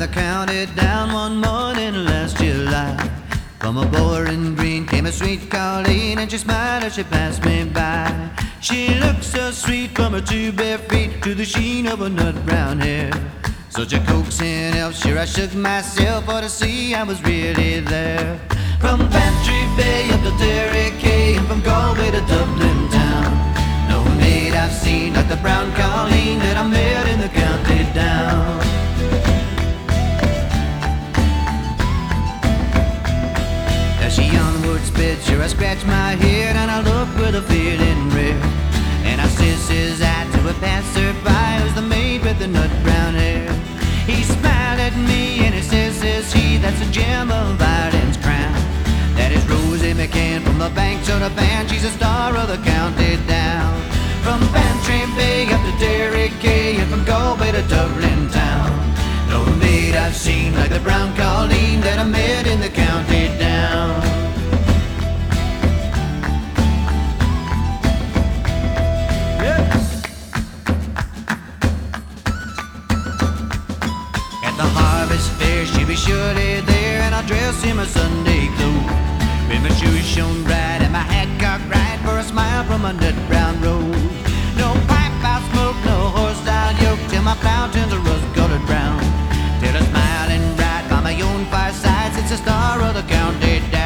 the county down one morning last July. From a Bowling Green came a sweet Colleen, and she smiled as she passed me by. She looked so sweet from her two bare feet to the sheen of her nut brown hair. Such a coaxing elf, sure I shook myself for to see I was really there. From Bantry Bay up to Derry Quay, and from Galway to Dublin town, no maid I've seen like the brown Colleen that I met in the county down. As she onward sped, sure I scratched my head and I looked with a feeling rare. And I says I to a passerby, who's the maid with the nut brown hair. He smiled at me and he says he, that's a gem of Ireland's crown. That is Rosie McCann from the banks of the band, she's a star of the county down. From Bantry Bay up to Derry Quay, and from Galway to Dublin town, no maid I've seen like the brown Colleen that I met in the county down. At the harvest fair she'll be surely there, and I'll dress in my Sunday clothes, with my shoes shone bright and my hat cocked right for a smile from a nut brown rose. No pipe I smoke, no horse I'll yoke, till my plow turns a rust-colored brown, till a smiling bright by my own fireside sits the star of the county down.